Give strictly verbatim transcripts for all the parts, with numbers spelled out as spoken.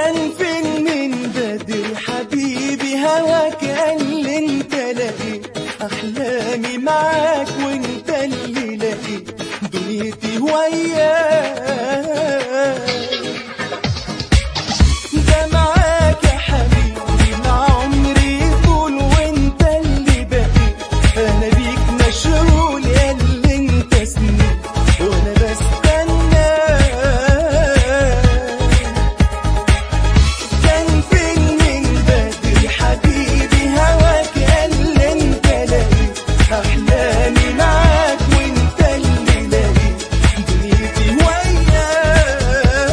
كان فين من بدري حبيبي هواك قال لي انت لقيت احلامي معاك وانت اللي لقيت دنيتي وياك. ده معاك يا حبيبي مع عمري طول وانت اللي بقيت انا بيك مشغول يا اللي انت سنين وانا بستنى. كان فين من بدري حبيبي هواك قال لي انت لقيت احلامي معاك وانت اللي لقيت دنيتي وياك.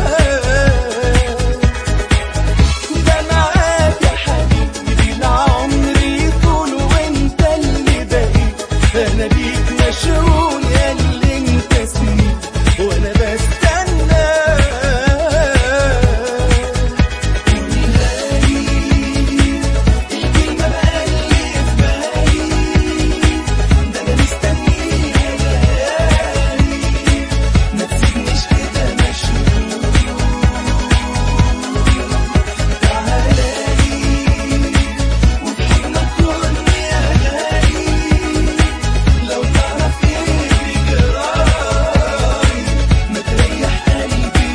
ده معاك يا حبيبي لعمري طول وانت اللي بقيت انا بيك مشغول يا اللي انت سنين وانا بستنى. الكلمة بقالي في بالي ده انا مستنيها ليالي ما تسيبنيش كده مشغول تعالالي وفي حضنك كن يا غالي لو تعرف ايه بجراي ما تريح قلبي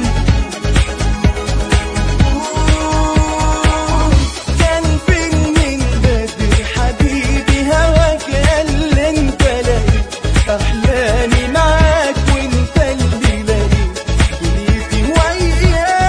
وقول. كان فين من بدري حبيبي هواك قال لي انت لقيت احلامي معاك وانت اللي لقيت دنيتي وياك.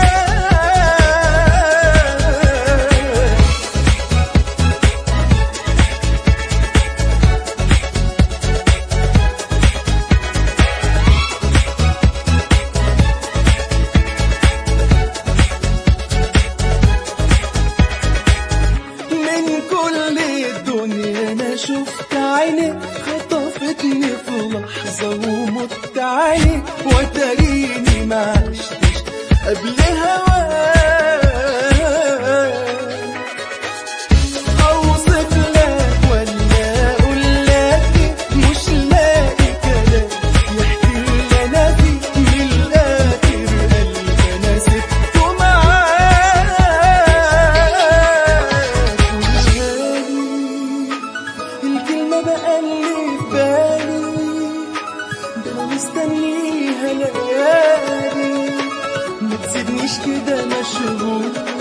من كل الدنيا انا شفت عينك خطفتني في لحظة ومت عليك وتريني ما عشتش قبل هواك. اوصف لك ولا اقول لك إيه؟ مش لاقي كلام يحكي اللي انا فيه من الاخر قلبي انا سبته معاك. الكلمة بقالي في بالي ده انا مستنيها ليالي ما تسيبنيش كده مشغول